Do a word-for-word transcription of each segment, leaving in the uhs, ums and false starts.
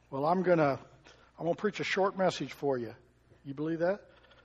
Well, I'm gonna I'm gonna preach a short message for you. You believe that?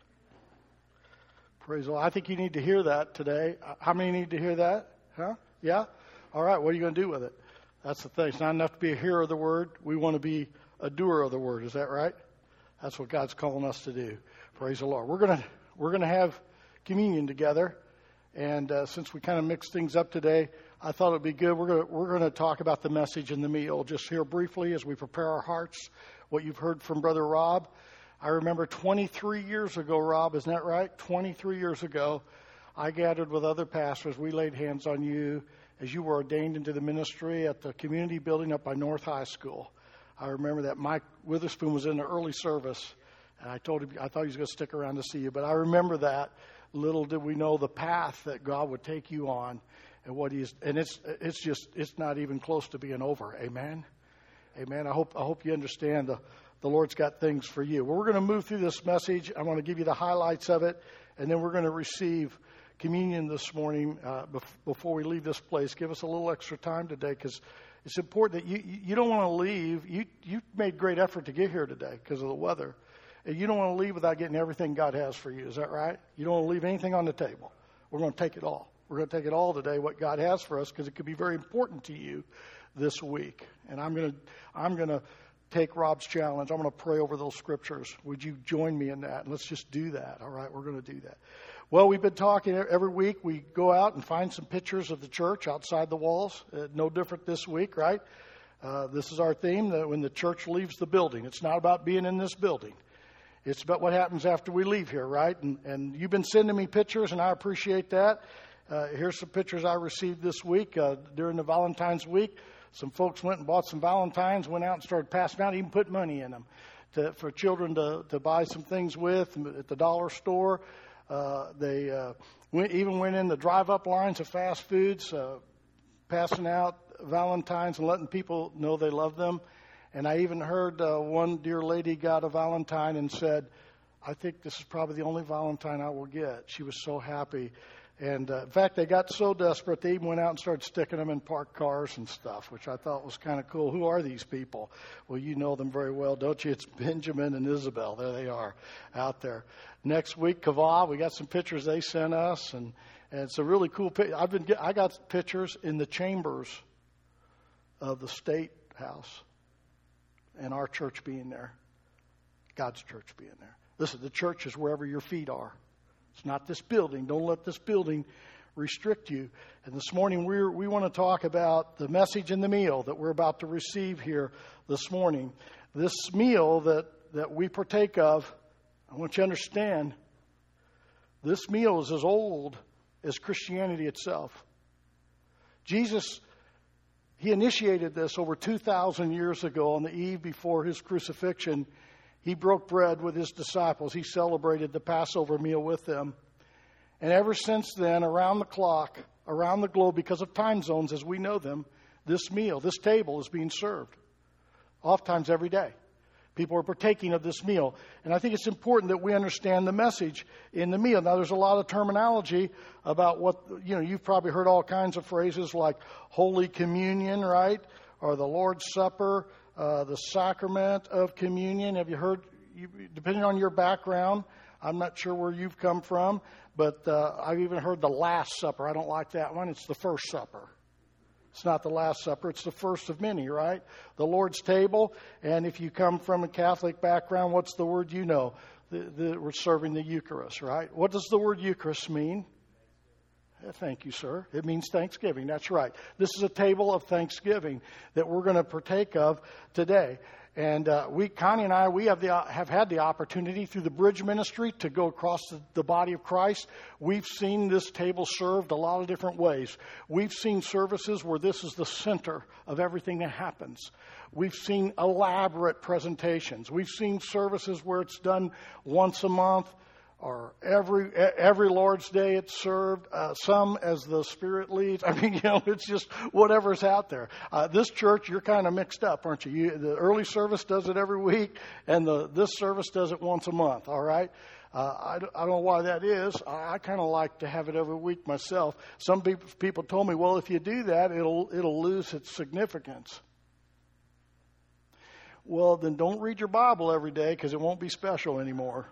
Praise the Lord. I think you need to hear that today. How many need to hear that? Huh? Yeah? All right, what are you going to do with it? That's the thing. It's not enough to be a hearer of the word. We want to be a doer of the word. Is that right? That's what God's calling us to do. Praise the Lord. We're going to we're going to have communion together. And uh, since we kind of mixed things up today, I thought it would be good. We're going to, we're going to talk about the message and the meal just here briefly as we prepare our hearts, what you've heard from Brother Rob. I remember twenty-three years ago, Rob, isn't that right? twenty-three years ago, I gathered with other pastors. We laid hands on you as you were ordained into the ministry at the community building up by North High School. I remember that Mike Witherspoon was in the early service, and I told him I thought he was going to stick around to see you. But I remember that. Little did we know the path that God would take you on, and what He's and it's it's just it's not even close to being over. Amen, amen. I hope I hope you understand the the Lord's got things for you. Well, we're going to move through this message. I want to give you the highlights of it, and then we're going to receive communion this morning uh, before we leave this place. Give us a little extra time today because it's important that you you don't want to leave. You you made great effort to get here today because of the weather. And you don't want to leave without getting everything God has for you. Is that right? You don't want to leave anything on the table. We're going to take it all. We're going to take it all today, what God has for us, because it could be very important to you this week. And I'm going to I'm going to take Rob's challenge. I'm going to pray over those scriptures. Would you join me in that? And let's just do that. All right, we're going to do that. Well, we've been talking every week. We go out and find some pictures of the church outside the walls. Uh, no different this week, right? Uh, this is our theme, that when the church leaves the building. It's not about being in this building. It's about what happens after we leave here, right? And, and you've been sending me pictures, and I appreciate that. Uh, here's some pictures I received this week uh, during the Valentine's week. Some folks went and bought some Valentines, went out and started passing out, even put money in them to, for children to, to buy some things with at the dollar store. Uh, they uh, went, even went in the drive-up lines of fast foods, uh, passing out Valentines and letting people know they love them. And I even heard uh, one dear lady got a Valentine and said, I think this is probably the only Valentine I will get. She was so happy. And, uh, in fact, they got so desperate, they even went out and started sticking them in parked cars and stuff, which I thought was kind of cool. Who are these people? Well, you know them very well, don't you? It's Benjamin and Isabel. There they are out there. Next week, Kava, we got some pictures they sent us. And, and it's a really cool picture. I've been, I got pictures in the chambers of the State House. And our church being there, God's church being there. Listen, the church is wherever your feet are. It's not this building. Don't let this building restrict you. And this morning we we want to talk about the message and the meal that we're about to receive here this morning. This meal that, that we partake of, I want you to understand, this meal is as old as Christianity itself. Jesus, He initiated this over two thousand years ago on the eve before His crucifixion. He broke bread with His disciples. He celebrated the Passover meal with them. And ever since then, around the clock, around the globe, because of time zones as we know them, this meal, this table is being served. Oftentimes every day. People are partaking of this meal. And I think it's important that we understand the message in the meal. Now, there's a lot of terminology about what, you know, you've probably heard all kinds of phrases like Holy Communion, right? Or the Lord's Supper, uh, the Sacrament of Communion. Have you heard, you, depending on your background, I'm not sure where you've come from, but uh, I've even heard the Last Supper. I don't like that one. It's the First Supper. It's not the Last Supper. It's the first of many, right? The Lord's table. And if you come from a Catholic background, what's the word you know? The, the, we're serving the Eucharist, right? What does the word Eucharist mean? Thank you, sir. It means Thanksgiving. That's right. This is a table of Thanksgiving that we're going to partake of today. And uh, we, Connie and I, we have the have had the opportunity through the Bridge Ministry to go across the, the body of Christ. We've seen this table served a lot of different ways. We've seen services where this is the center of everything that happens. We've seen elaborate presentations. We've seen services where it's done once a month, or every every Lord's Day it's served, uh, some as the Spirit leads. I mean, you know, it's just whatever's out there. Uh, this church, you're kind of mixed up, aren't you? you? The early service does it every week, and the this service does it once a month, all right? Uh, I, I don't know why that is. I, I kind of like to have it every week myself. Some people, people told me, well, if you do that, it'll it'll lose its significance. Well, then don't read your Bible every day because it won't be special anymore.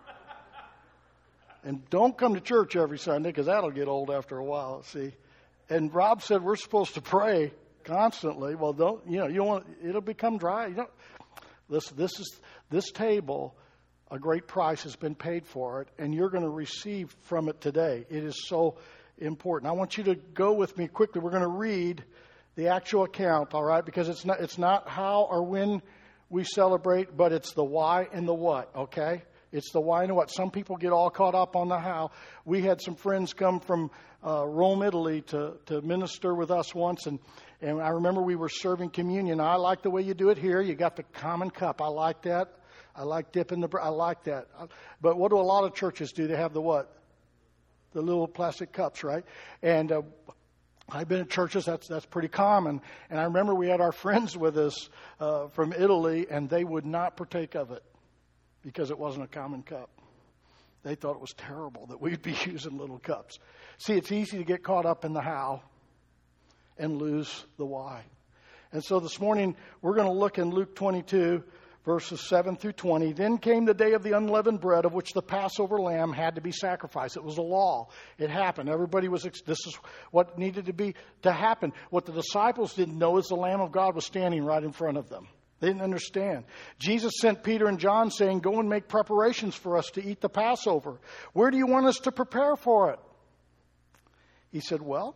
And don't come to church every Sunday because that'll get old after a while, see. And Rob said we're supposed to pray constantly. Well, don't, you know, you don't want, it'll become dry. You know, listen, this is, this table, a great price has been paid for it, and you're going to receive from it today. It is so important. I want you to go with me quickly. We're going to read the actual account, all right, because it's not, it's not how or when we celebrate, but it's the why and the what, okay? It's the why and the what. Some people get all caught up on the how. We had some friends come from uh, Rome, Italy to, to minister with us once, and, and I remember we were serving communion. I like the way you do it here. You got the common cup. I like that. I like dipping the bread. I like that. But what do a lot of churches do? They have the what? The little plastic cups, right? And uh, I've been at churches, that's that's pretty common. And I remember we had our friends with us uh, from Italy, and they would not partake of it because it wasn't a common cup. They thought it was terrible that we'd be using little cups. See, it's easy to get caught up in the how and lose the why. And so this morning, we're going to look in Luke twenty-two, verses seven through twenty. Then came the day of the unleavened bread, of which the Passover lamb had to be sacrificed. It was a law. It happened. Everybody was, this is what needed to be, to happen. What the disciples didn't know is the Lamb of God was standing right in front of them. They didn't understand. Jesus sent Peter and John saying, go and make preparations for us to eat the Passover. Where do you want us to prepare for it? He said, well,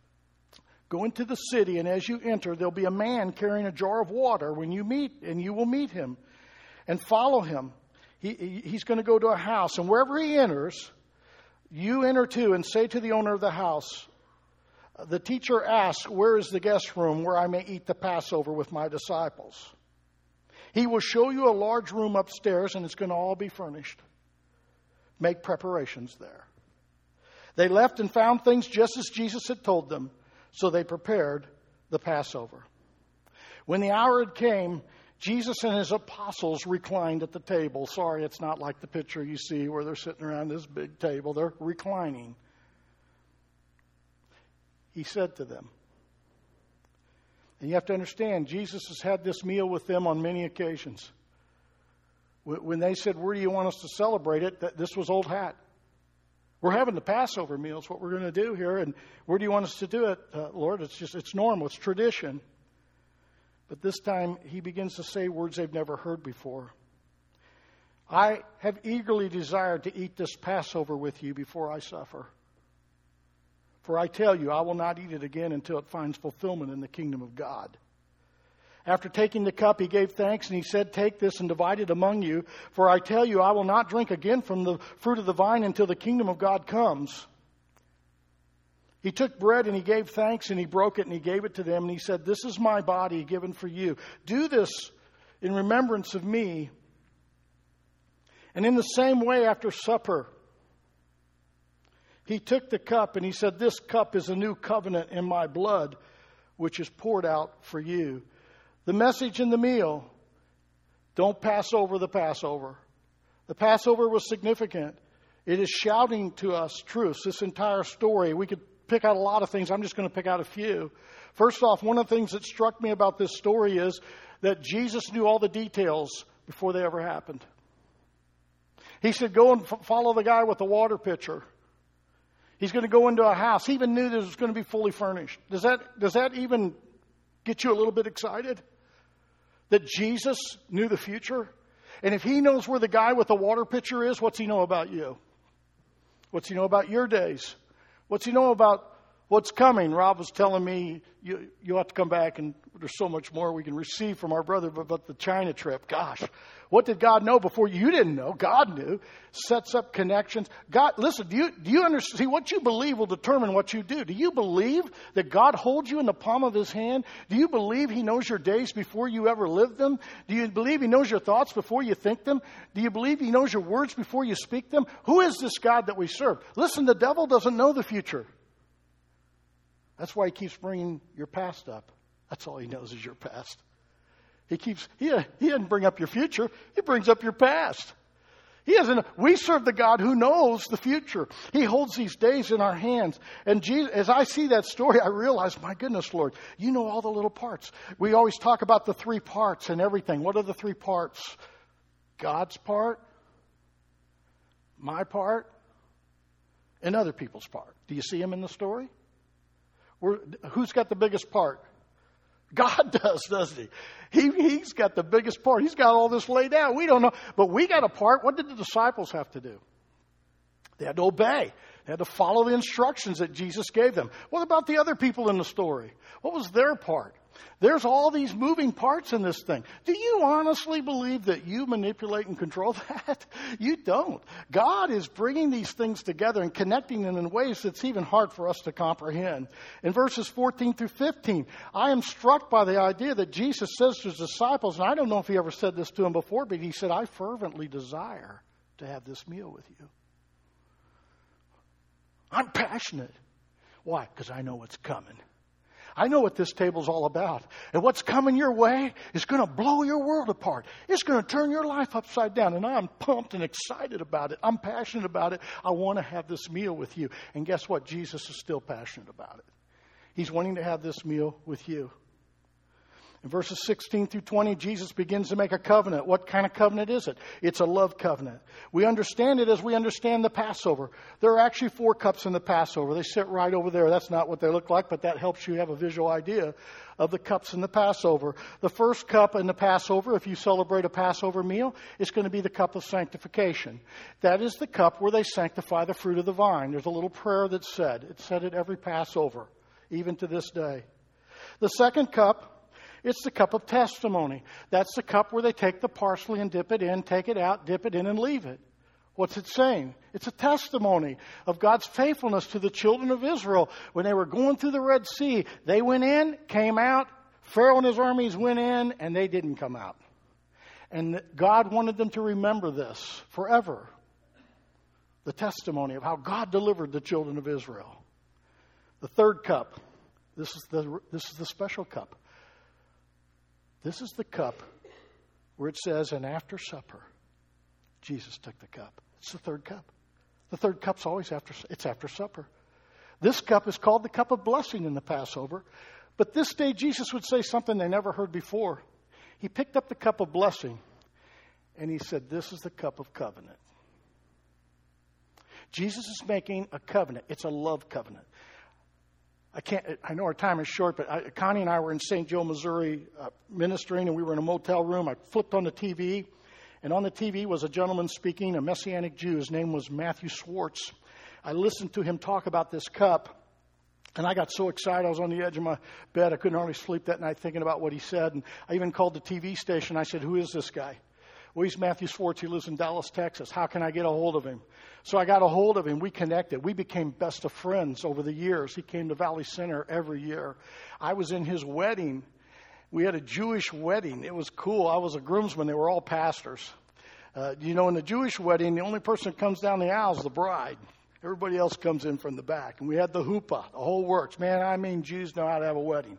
go into the city, and as you enter, there'll be a man carrying a jar of water when you meet, and you will meet him and follow him. He, he's going to go to a house, and wherever he enters, you enter too and say to the owner of the house, the teacher asks, where is the guest room where I may eat the Passover with my disciples? He will show you a large room upstairs, and it's going to all be furnished. Make preparations there. They left and found things just as Jesus had told them. So they prepared the Passover. When the hour had came, Jesus and his apostles reclined at the table. Sorry, it's not like the picture you see where they're sitting around this big table. They're reclining. He said to them, and you have to understand, Jesus has had this meal with them on many occasions. When they said, where do you want us to celebrate it? This was old hat. We're having the Passover meal. It's what we're going to do here. And where do you want us to do it, uh, Lord? It's just, it's normal. It's tradition. But this time, he begins to say words they've never heard before. I have eagerly desired to eat this Passover with you before I suffer. For I tell you, I will not eat it again until it finds fulfillment in the kingdom of God. After taking the cup, he gave thanks, and he said, take this and divide it among you. For I tell you, I will not drink again from the fruit of the vine until the kingdom of God comes. He took bread, and he gave thanks, and he broke it, and he gave it to them. And he said, this is my body given for you. Do this in remembrance of me. And in the same way, after supper, he took the cup, and he said, this cup is a new covenant in my blood, which is poured out for you. The message in the meal, don't pass over the Passover. The Passover was significant. It is shouting to us truths. This entire story, we could pick out a lot of things. I'm just going to pick out a few. First off, one of the things that struck me about this story is that Jesus knew all the details before they ever happened. He said, go and f- follow the guy with the water pitcher. He's going to go into a house. He even knew that it was going to be fully furnished. Does that, does that even get you a little bit excited? That Jesus knew the future? And if he knows where the guy with the water pitcher is, what's he know about you? What's he know about your days? What's he know about what's coming? Rob was telling me, you, you'll have to come back, and there's so much more we can receive from our brother about the China trip. Gosh, what did God know before you didn't know? God knew. Sets up connections. God, listen, do you, do you understand? See, what you believe will determine what you do. Do you believe that God holds you in the palm of his hand? Do you believe he knows your days before you ever live them? Do you believe he knows your thoughts before you think them? Do you believe he knows your words before you speak them? Who is this God that we serve? Listen, the devil doesn't know the future. That's why he keeps bringing your past up. That's all he knows is your past. He keeps, he, he doesn't bring up your future. He brings up your past. He isn't. We serve the God who knows the future. He holds these days in our hands. And Jesus, as I see that story, I realize, my goodness, Lord, you know all the little parts. We always talk about the three parts and everything. What are the three parts? God's part, my part, and other people's part. Do you see him in the story? We're, who's got the biggest part? God does, doesn't he? he? He's got the biggest part. He's got all this laid out. We don't know. But we got a part. What did the disciples have to do? They had to obey. They had to follow the instructions that Jesus gave them. What about the other people in the story? What was their part? There's all these moving parts in this thing. Do you honestly believe that you manipulate and control that? You don't. God is bringing these things together and connecting them in ways that's even hard for us to comprehend. In verses fourteen through fifteen, I am struck by the idea that Jesus says to his disciples, and I don't know if he ever said this to them before, but he said, I fervently desire to have this meal with you. I'm passionate. Why? Because I know what's coming. I know what this table's all about. And what's coming your way is going to blow your world apart. It's going to turn your life upside down. And I'm pumped and excited about it. I'm passionate about it. I want to have this meal with you. And guess what? Jesus is still passionate about it. He's wanting to have this meal with you. In verses sixteen through twenty, Jesus begins to make a covenant. What kind of covenant is it? It's a love covenant. We understand it as we understand the Passover. There are actually four cups in the Passover. They sit right over there. That's not what they look like, but that helps you have a visual idea of the cups in the Passover. The first cup in the Passover, if you celebrate a Passover meal, is going to be the cup of sanctification. That is the cup where they sanctify the fruit of the vine. There's a little prayer that's said. It's said at every Passover, even to this day. The second cup, it's the cup of testimony. That's the cup where they take the parsley and dip it in, take it out, dip it in, and leave it. What's it saying? It's a testimony of God's faithfulness to the children of Israel. When they were going through the Red Sea, they went in, came out. Pharaoh and his armies went in, and they didn't come out. And God wanted them to remember this forever. The testimony of how God delivered the children of Israel. The third cup. This is the, this is the special cup. This is the cup where it says, and after supper, Jesus took the cup. It's the third cup. The third cup's always after, it's after supper. This cup is called the cup of blessing in the Passover. But this day, Jesus would say something they never heard before. He picked up the cup of blessing, and he said, this is the cup of covenant. Jesus is making a covenant. It's a love covenant. I can't. I know our time is short, but I, Connie and I were in Saint Joe, Missouri, uh, ministering, and we were in a motel room. I flipped on the T V, and on the T V was a gentleman speaking, a Messianic Jew. His name was Matthew Schwartz. I listened to him talk about this cup, and I got so excited. I was on the edge of my bed. I couldn't hardly sleep that night thinking about what he said. And I even called the T V station. I said, who is this guy? Well, he's Matthew Schwartz. He lives in Dallas, Texas. How can I get a hold of him? So I got a hold of him. We connected. We became best of friends over the years. He came to Valley Center every year. I was in his wedding. We had a Jewish wedding. It was cool. I was a groomsman. They were all pastors. Uh, you know, in the Jewish wedding, the only person that comes down the aisle is the bride. Everybody else comes in from the back. And we had the huppah, the whole works. Man, I mean, Jews know how to have a wedding.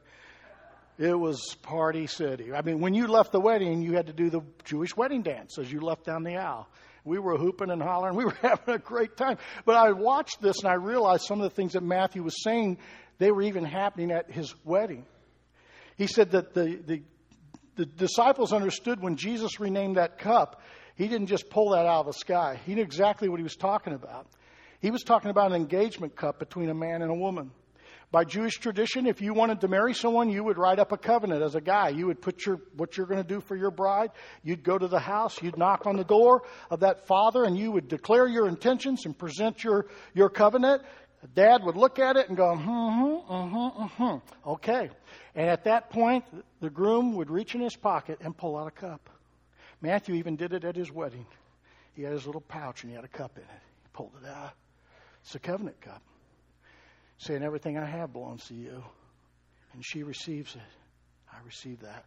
It was party city. I mean, when you left the wedding, you had to do the Jewish wedding dance as you left down the aisle. We were hooping and hollering. We were having a great time. But I watched this and I realized some of the things that Matthew was saying, they were even happening at his wedding. He said that the, the, the disciples understood when Jesus renamed that cup, he didn't just pull that out of the sky. He knew exactly what he was talking about. He was talking about an engagement cup between a man and a woman. By Jewish tradition, if you wanted to marry someone, you would write up a covenant as a guy. You would put your what you're going to do for your bride. You'd go to the house. You'd knock on the door of that father, and you would declare your intentions and present your, your covenant. Dad would look at it and go, mm-hmm, mm-hmm, mm-hmm. Okay. And at that point, the groom would reach in his pocket and pull out a cup. Matthew even did it at his wedding. He had his little pouch, and he had a cup in it. He pulled it out. It's a covenant cup. Saying everything I have belongs to you. And she receives it. I receive that.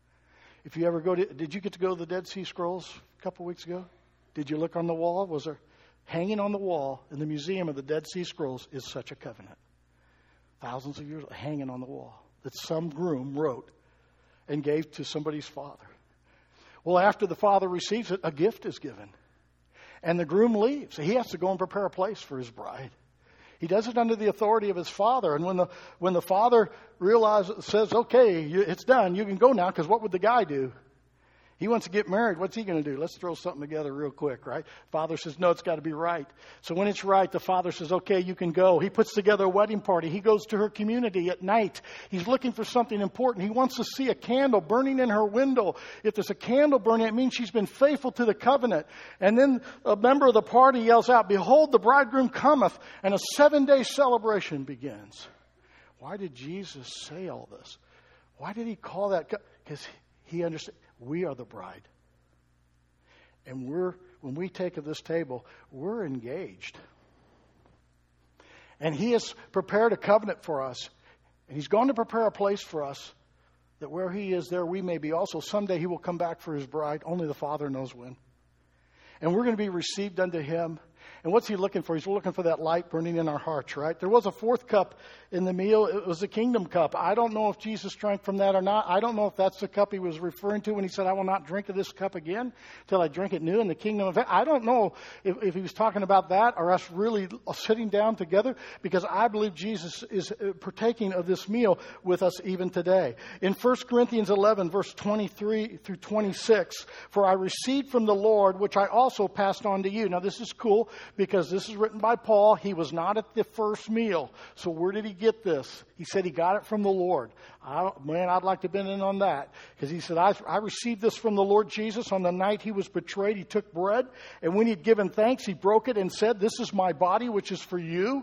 If you ever go to, did you get to go to the Dead Sea Scrolls a couple weeks ago? Did you look on the wall? Was there, hanging on the wall in the Museum of the Dead Sea Scrolls is such a covenant. Thousands of years hanging on the wall that some groom wrote and gave to somebody's father. Well, after the father receives it, a gift is given. And the groom leaves. He has to go and prepare a place for his bride. He does it under the authority of his father. And when the when the father realizes, says, okay, you, it's done, you can go now, because what would the guy do? He wants to get married. What's he going to do? Let's throw something together real quick, right? Father says, no, it's got to be right. So when it's right, the father says, okay, you can go. He puts together a wedding party. He goes to her community at night. He's looking for something important. He wants to see a candle burning in her window. If there's a candle burning, it means she's been faithful to the covenant. And then a member of the party yells out, behold, the bridegroom cometh, and a seven-day celebration begins. Why did Jesus say all this? Why did he call that? Because he understood. We are the bride. And we're when we take of this table, we're engaged. And he has prepared a covenant for us. And he's going to prepare a place for us that where he is, there we may be also. Someday he will come back for his bride. Only the Father knows when. And we're going to be received unto him. And what's he looking for? He's looking for that light burning in our hearts, right? There was a fourth cup in the meal. It was the kingdom cup. I don't know if Jesus drank from that or not. I don't know if that's the cup he was referring to when he said, I will not drink of this cup again till I drink it new in the kingdom of heaven. I don't know if, if he was talking about that or us really sitting down together, because I believe Jesus is partaking of this meal with us even today. In First Corinthians eleven, verse twenty-three through twenty-six, for I received from the Lord, which I also passed on to you. Now this is cool, because this is written by Paul. He was not at the first meal. So where did he get this? He said he got it from the Lord. I, man, I'd like to have been in on that. Because he said, I, I received this from the Lord Jesus on the night he was betrayed. He took bread, and when he'd given thanks, he broke it and said, this is my body, which is for you.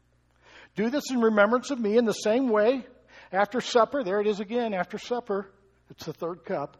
Do this in remembrance of me. In the same way, after supper, there it is again, after supper, it's the third cup.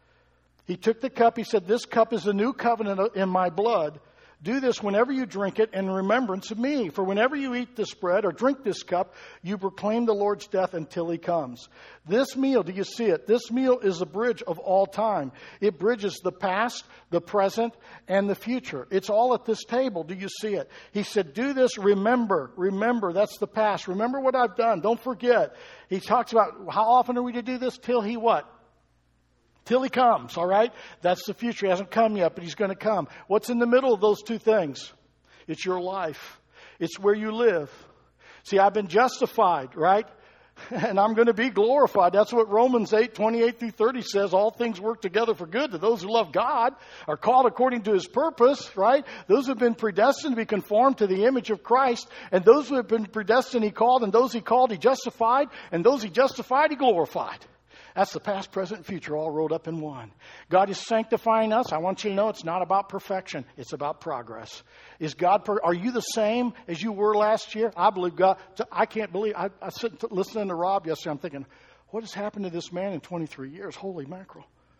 He took the cup. He said, this cup is the new covenant in my blood. Do this whenever you drink it in remembrance of me. For whenever you eat this bread or drink this cup, you proclaim the Lord's death until he comes. This meal, do you see it? This meal is a bridge of all time. It bridges the past, the present, and the future. It's all at this table. Do you see it? He said, do this, remember. Remember, that's the past. Remember what I've done. Don't forget. He talks about how often are we to do this? Till he what? Till he comes, all right? That's the future. He hasn't come yet, but he's going to come. What's in the middle of those two things? It's your life. It's where you live. See, I've been justified, right? And I'm going to be glorified. That's what Romans eight, twenty-eight through thirty says. All things work together for good to those who love God, are called according to his purpose, right? Those who have been predestined to be conformed to the image of Christ. And those who have been predestined, he called. And those he called, he justified. And those he justified, he glorified. That's the past, present, and future all rolled up in one. God is sanctifying us. I want you to know it's not about perfection. It's about progress. Is God? Per- are you the same as you were last year? I believe God. I can't believe. I, I sit listening to Rob yesterday. I'm thinking, what has happened to this man in twenty-three years? Holy mackerel.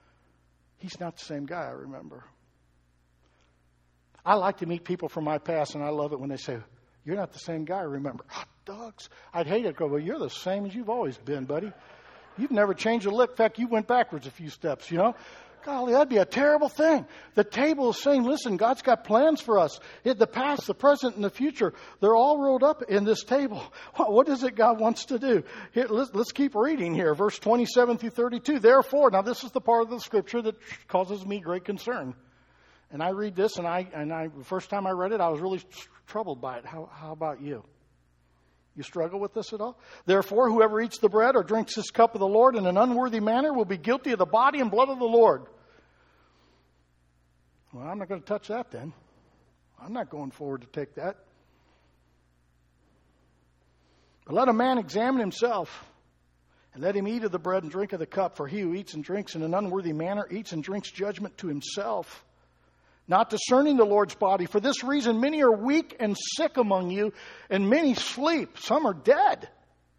He's not the same guy I remember. I like to meet people from my past, and I love it when they say, you're not the same guy I remember. Hot dogs. I'd hate it. Go, well, you're the same as you've always been, buddy. You've never changed a lick. In fact, you went backwards a few steps, you know. Golly, that'd be a terrible thing. The table is saying, listen, God's got plans for us. The past, the present, and the future, they're all rolled up in this table. What is it God wants to do? Here, let's, let's keep reading here. Verse twenty-seven through thirty-two. Therefore, now this is the part of the scripture that causes me great concern. And I read this, and I, and I, the first time I read it, I was really troubled by it. How, how about you? You struggle with this at all? Therefore, whoever eats the bread or drinks this cup of the Lord in an unworthy manner will be guilty of the body and blood of the Lord. Well, I'm not going to touch that then. I'm not going forward to take that. But let a man examine himself, and let him eat of the bread and drink of the cup. For he who eats and drinks in an unworthy manner eats and drinks judgment to himself, not discerning the Lord's body. For this reason, many are weak and sick among you, and many sleep. Some are dead.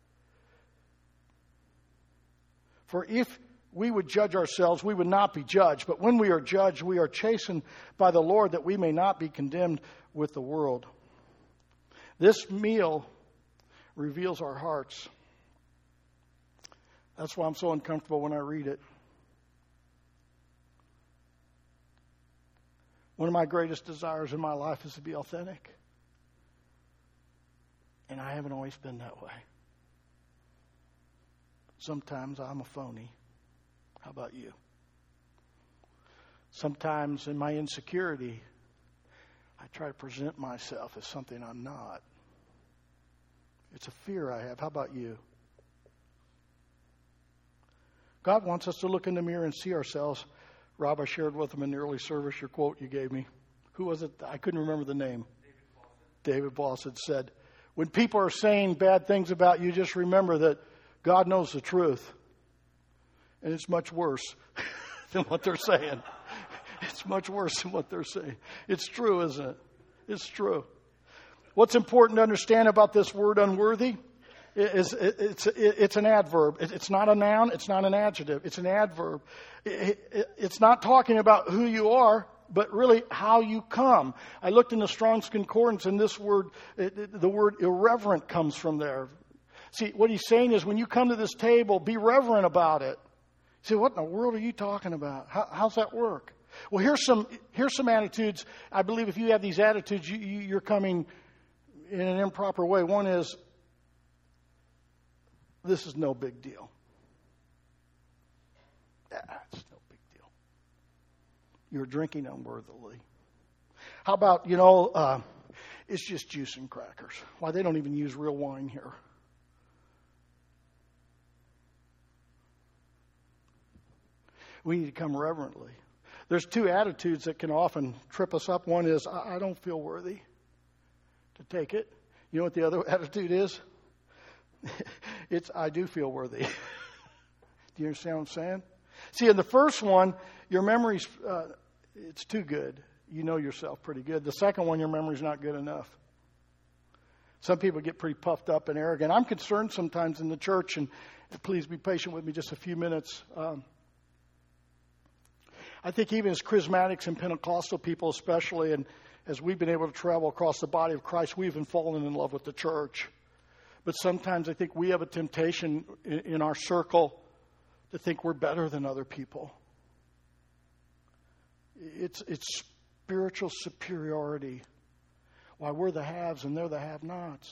For if we would judge ourselves, we would not be judged. But when we are judged, we are chastened by the Lord, that we may not be condemned with the world. This meal reveals our hearts. That's why I'm so uncomfortable when I read it. One of my greatest desires in my life is to be authentic. And I haven't always been that way. Sometimes I'm a phony. How about you? Sometimes in my insecurity, I try to present myself as something I'm not. It's a fear I have. How about you? God wants us to look in the mirror and see ourselves. Rob, I shared with him in the early service your quote you gave me. Who was it? I couldn't remember the name. David Fawcett said, when people are saying bad things about you, just remember that God knows the truth. And it's much worse than what they're saying. It's much worse than what they're saying. It's true, isn't it? It's true. What's important to understand about this word unworthy is it's it's an adverb. It's not a noun. It's not an adjective. It's an adverb. It's not talking about who you are, but really how you come. I looked in the Strong's Concordance, and this word, the word irreverent comes from there. See, what he's saying is when you come to this table, be reverent about it. You say, what in the world are you talking about? How, how's that work? Well, here's some here's some attitudes. I believe if you have these attitudes, you, you, you're coming in an improper way. One is, this is no big deal. That's no big deal. You're drinking unworthily. How about, you know, uh, it's just juice and crackers. Why, they don't even use real wine here. We need to come reverently. There's two attitudes that can often trip us up. One is, I, I don't feel worthy to take it. You know what the other attitude is? It's, I do feel worthy. Do you understand what I'm saying? See, in the first one, your memory's, uh, it's too good. You know yourself pretty good. The second one, your memory's not good enough. Some people get pretty puffed up and arrogant. I'm concerned sometimes in the church, and please be patient with me just a few minutes. Um, I think even as charismatics and Pentecostal people especially, and as we've been able to travel across the body of Christ, we've been fallen in love with the church. But sometimes I think we have a temptation in, in our circle to think we're better than other people. It's, it's spiritual superiority. Why, we're the haves and they're the have-nots.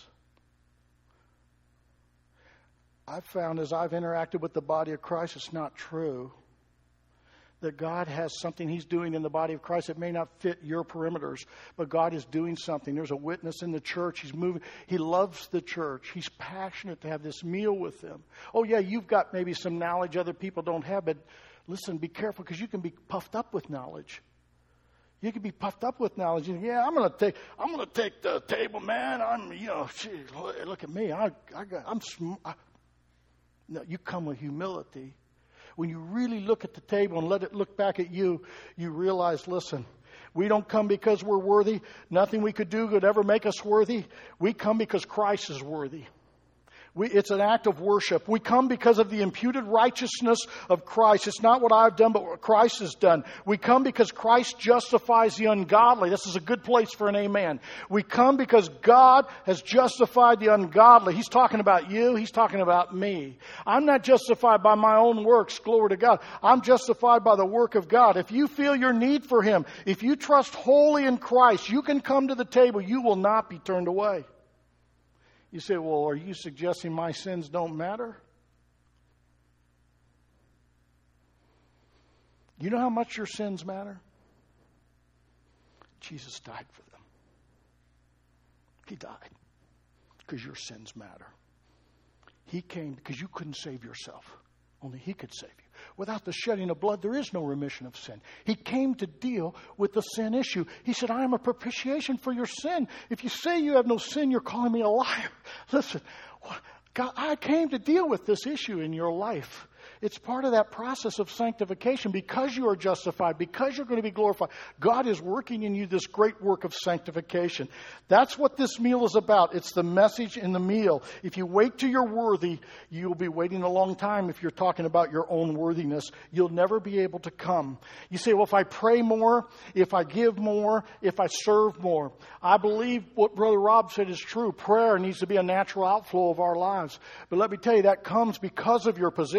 I've found as I've interacted with the body of Christ, it's not true. That God has something He's doing in the body of Christ that may not fit your perimeters, but God is doing something. There's a witness in the church. He's moving. He loves the church. He's passionate to have this meal with them. Oh, yeah, you've got maybe some knowledge other people don't have, but listen, be careful, because you can be puffed up with knowledge. You can be puffed up with knowledge. And, yeah, I'm going to take. I'm going to take the table, man. I'm, you know, gee, look at me. I, I got. I'm. Sm- I, no, you come with humility. When you really look at the table and let it look back at you, you realize, listen, we don't come because we're worthy. Nothing we could do could ever make us worthy. We come because Christ is worthy. We, it's an act of worship. We come because of the imputed righteousness of Christ. It's not what I've done, but what Christ has done. We come because Christ justifies the ungodly. This is a good place for an amen. We come because God has justified the ungodly. He's talking about you. He's talking about me. I'm not justified by my own works. Glory to God. I'm justified by the work of God. If you feel your need for Him, if you trust wholly in Christ, you can come to the table. You will not be turned away. You say, well, are you suggesting my sins don't matter? You know how much your sins matter? Jesus died for them. He died because your sins matter. He came because you couldn't save yourself. Only He could save you. Without the shedding of blood, there is no remission of sin. He came to deal with the sin issue. He said, I am a propitiation for your sin. If you say you have no sin, you're calling me a liar. Listen, God, I came to deal with this issue in your life. It's part of that process of sanctification. Because you are justified, because you're going to be glorified, God is working in you this great work of sanctification. That's what this meal is about. It's the message in the meal. If you wait till you're worthy, you'll be waiting a long time if you're talking about your own worthiness. You'll never be able to come. You say, well, if I pray more, if I give more, if I serve more. I believe what Brother Rob said is true. Prayer needs to be a natural outflow of our lives. But let me tell you, that comes because of your position in Christ.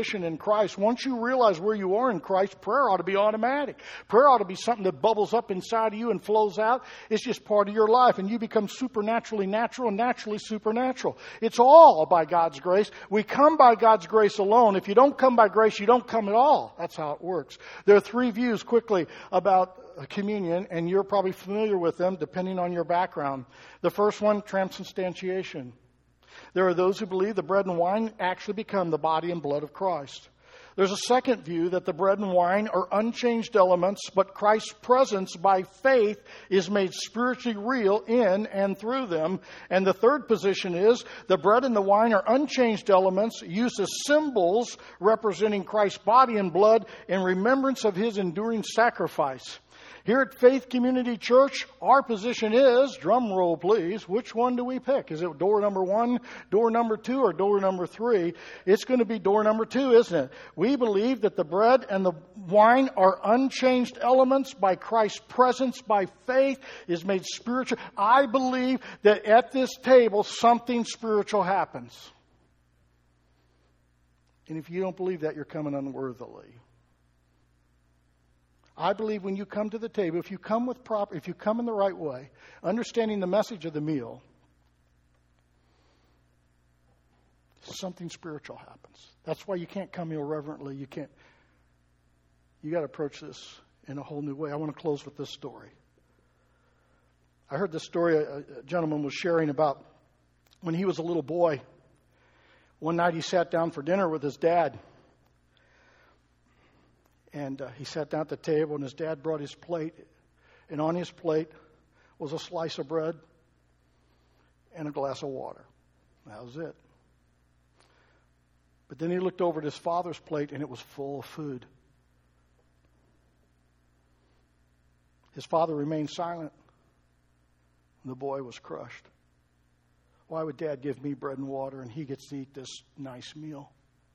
Christ, once you realize where you are in Christ, prayer ought to be automatic. Prayer ought to be something that bubbles up inside of you and flows out. It's just part of your life, and you become supernaturally natural and naturally supernatural. It's all by God's grace. We come by God's grace alone. If you don't come by grace, you don't come at all. That's how it works. There are three views quickly about communion, and you're probably familiar with them depending on your background. The first one, transubstantiation. There are those who believe the bread and wine actually become the body and blood of Christ. There's a second view that the bread and wine are unchanged elements, but Christ's presence by faith is made spiritually real in and through them. And the third position is the bread and the wine are unchanged elements used as symbols representing Christ's body and blood in remembrance of his enduring sacrifice. Here at Faith Community Church, our position is, drum roll please, which one do we pick? Is it door number one, door number two, or door number three? It's going to be door number two, isn't it? We believe that the bread and the wine are unchanged elements by Christ's presence, by faith, is made spiritual. I believe that at this table, something spiritual happens. And if you don't believe that, you're coming unworthily. I believe when you come to the table, if you come with proper, if you come in the right way, understanding the message of the meal, something spiritual happens. That's why you can't come irreverently. You can't. You got to approach this in a whole new way. I want to close with this story. I heard this story a, a gentleman was sharing about when he was a little boy. One night he sat down for dinner with his dad. And uh, he sat down at the table, and his dad brought his plate. And on his plate was a slice of bread and a glass of water. That was it. But then he looked over at his father's plate, and it was full of food. His father remained silent, and the boy was crushed. Why would Dad give me bread and water, and he gets to eat this nice meal?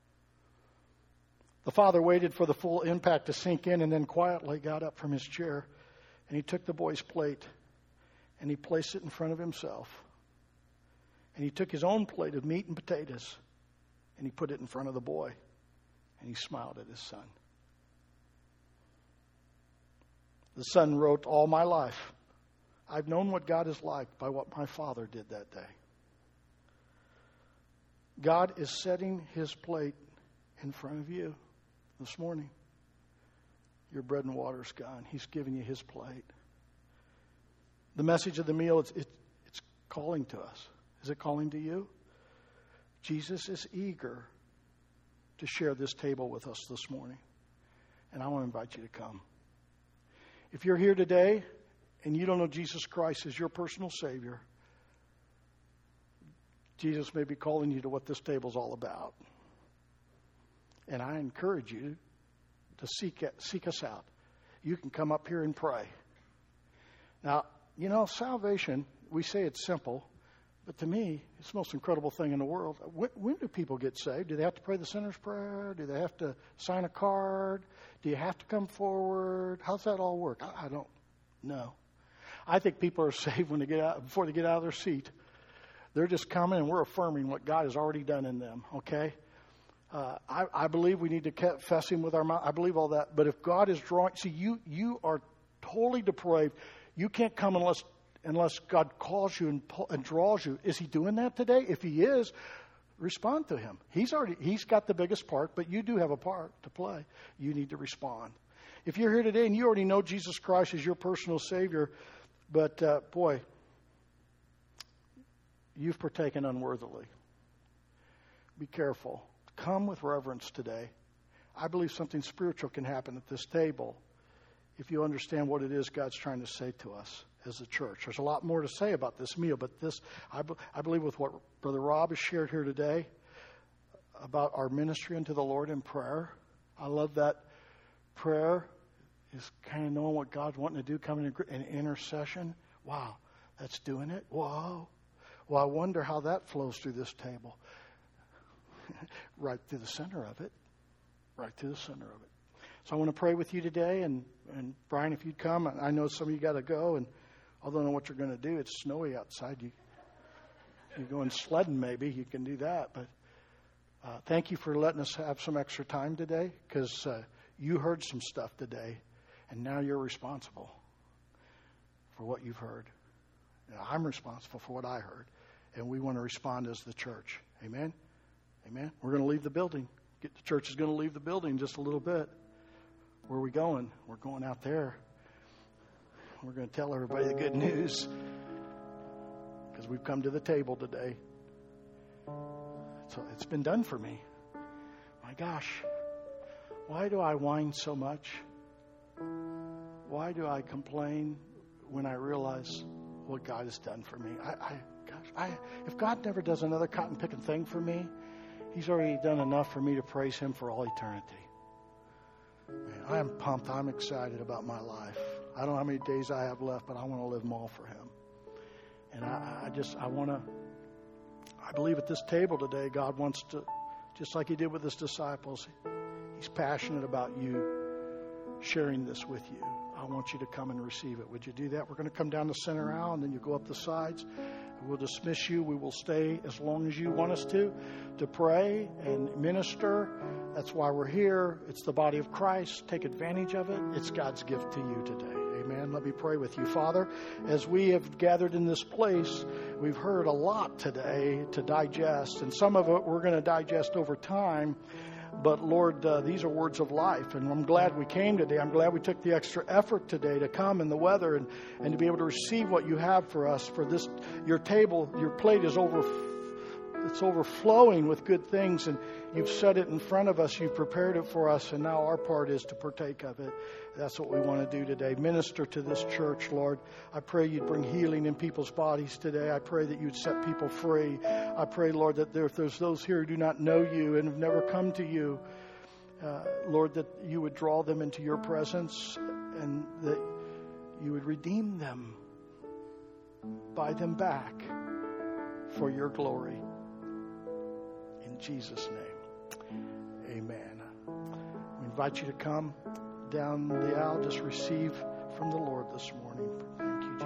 The father waited for the full impact to sink in and then quietly got up from his chair, and he took the boy's plate and he placed it in front of himself. And he took his own plate of meat and potatoes and he put it in front of the boy, and he smiled at his son. The son wrote, "All my life, I've known what God is like by what my father did that day." God is setting his plate in front of you this morning. Your bread and water's gone. He's giving you his plate. The message of the meal, it's, it, it's calling to us. Is it calling to you? Jesus is eager to share this table with us this morning. And I want to invite you to come. If you're here today and you don't know Jesus Christ as your personal Savior, Jesus may be calling you to what this table's all about. And I encourage you to seek it, seek us out. You can come up here and pray. Now, you know, salvation, we say it's simple, but to me, it's the most incredible thing in the world. When, when do people get saved? Do they have to pray the sinner's prayer? Do they have to sign a card? Do you have to come forward? How's that all work? I, I don't know. I think people are saved when they get out, before they get out of their seat. They're just coming, and we're affirming what God has already done in them, okay? Uh, I, I believe we need to confess him with our mouth. I believe all that. But if God is drawing, see, you you are totally depraved. You can't come unless unless God calls you and, and draws you. Is he doing that today? If he is, respond to him. He's already he's got the biggest part, but you do have a part to play. You need to respond. If you're here today and you already know Jesus Christ as your personal Savior, but uh, boy, you've partaken unworthily. Be careful. Come with reverence today. I believe something spiritual can happen at this table if you understand what it is God's trying to say to us as a church. There's a lot more to say about this meal, but this, I, be, I believe with what Brother Rob has shared here today about our ministry unto the Lord in prayer. I love that prayer is kind of knowing what God's wanting to do, coming in, in intercession. Wow, that's doing it. Whoa. Well, I wonder how that flows through this table. Right through the center of it. Right through the center of it. So I want to pray with you today. And, and Brian, if you'd come, I know some of you got to go. And I don't know what you're going to do. It's snowy outside. You, you're going sledding maybe. You can do that. But Uh, thank you for letting us have some extra time today, because uh, you heard some stuff today, and now you're responsible for what you've heard. You know, I'm responsible for what I heard, and we want to respond as the church. Amen? Amen? We're going to leave the building. Get, the church is going to leave the building in just a little bit. Where are we going? We're going out there. We're going to tell everybody the good news, because we've come to the table today. So it's been done for me. My gosh, why do I whine so much? Why do I complain when I realize what God has done for me? I, I gosh, I, if God never does another cotton picking thing for me, He's already done enough for me to praise Him for all eternity. Man, I am pumped. I'm excited about my life. I don't know how many days I have left, but I want to live them all for Him. And I, I just, I want to, I believe at this table today, God wants to, just like He did with His disciples, He's passionate about you sharing this with you. I want you to come and receive it. Would you do that? We're going to come down the center aisle, and then you go up the sides. We'll dismiss you. We will stay as long as you want us to, to pray and minister. That's why we're here. It's the body of Christ. Take advantage of it. It's God's gift to you today. Amen. Let me pray with you. Father, as we have gathered in this place, we've heard a lot today to digest, and some of it we're going to digest over time. But Lord, uh, these are words of life, and I'm glad we came today. I'm glad we took the extra effort today to come in the weather and, and to be able to receive what you have for us. For this, your table, your plate is over, it's overflowing with good things, and you've set it in front of us. You've prepared it for us, and now our part is to partake of it. That's what we want to do today. Minister to this church, Lord. I pray you'd bring healing in people's bodies today. I pray that you'd set people free. I pray, Lord, that there, if there's those here who do not know you and have never come to you, uh, Lord, that you would draw them into your presence and that you would redeem them, buy them back for your glory. In Jesus' name, amen. We invite you to come down the aisle. Just receive from the Lord this morning. Thank you, Jesus.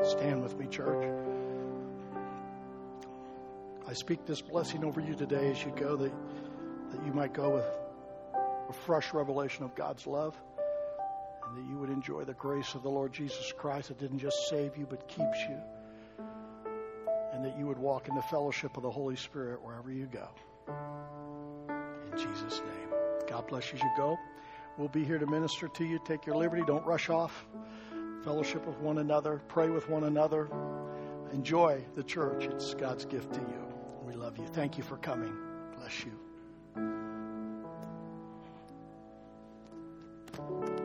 Stand with me, church. I speak this blessing over you today as you go, that, that you might go with a fresh revelation of God's love, and that you would enjoy the grace of the Lord Jesus Christ that didn't just save you but keeps you, and that you would walk in the fellowship of the Holy Spirit wherever you go. In Jesus' name. God bless you as you go. We'll be here to minister to you. Take your liberty. Don't rush off. Fellowship with one another. Pray with one another. Enjoy the church. It's God's gift to you. We love you. Thank you for coming. Bless you.